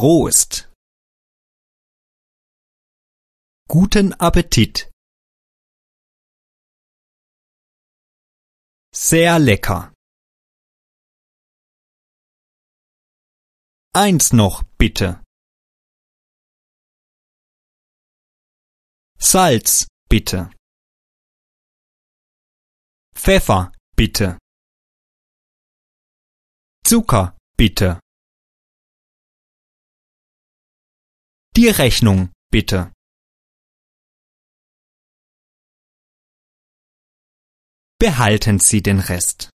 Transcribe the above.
Prost! Guten Appetit! Sehr lecker! Eins noch, bitte! Salz, bitte! Pfeffer, bitte! Zucker, bitte! Die Rechnung, bitte! Behalten Sie den Rest.